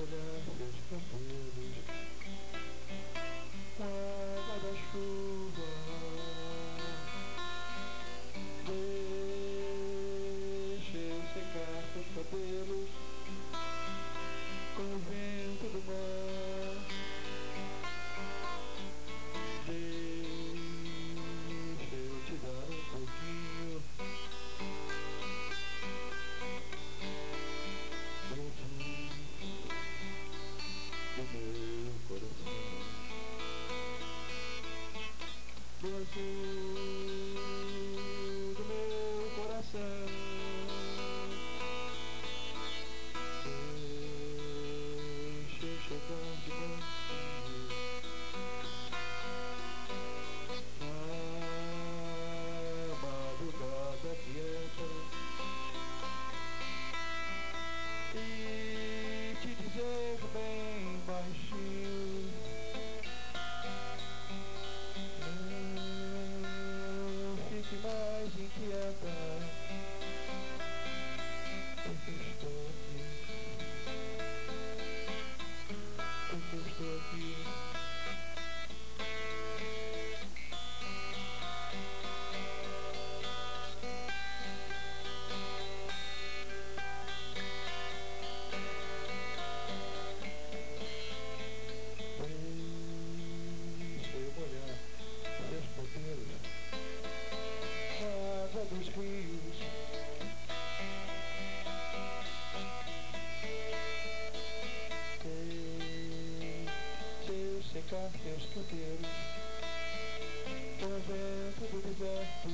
molhar seus cabelos com a água da chuva. Deixa eu secar seus cabelos com o vento do mar. Deixa eu te dar um pouquinho do meu coração, do azul do meu coração. Deixa eu chegar de mansinho na madrugada quieta e te dizer bem baixinho: não fique mais inquieta, porque eu estou aqui, porque eu estou aqui. Deixa eu molhar seus cabelos na água dos rios. Deixa eu secar teus cabelos com o vento do deserto.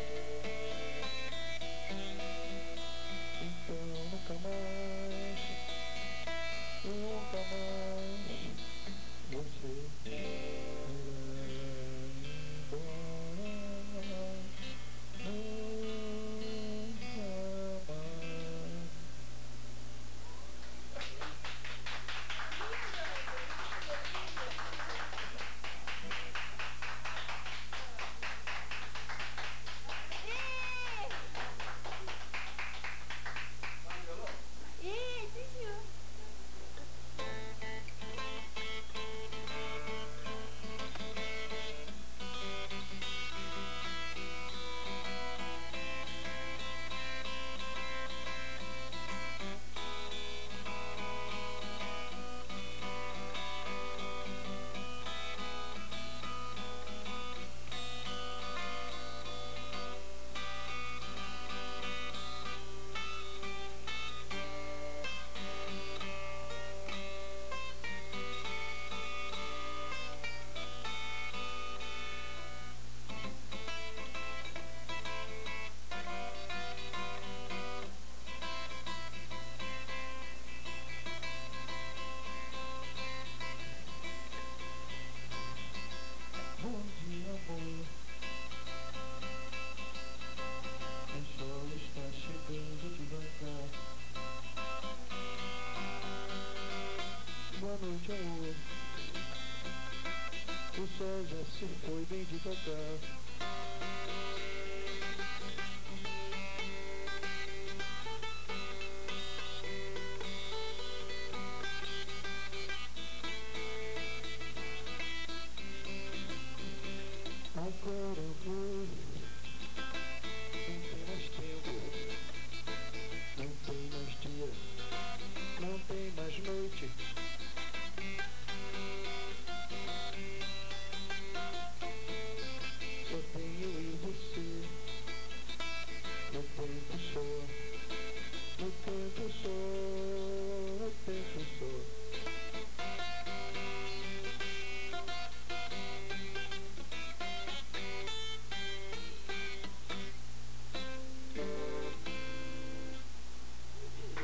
Então nunca mais você o sol já se foi bem devagar.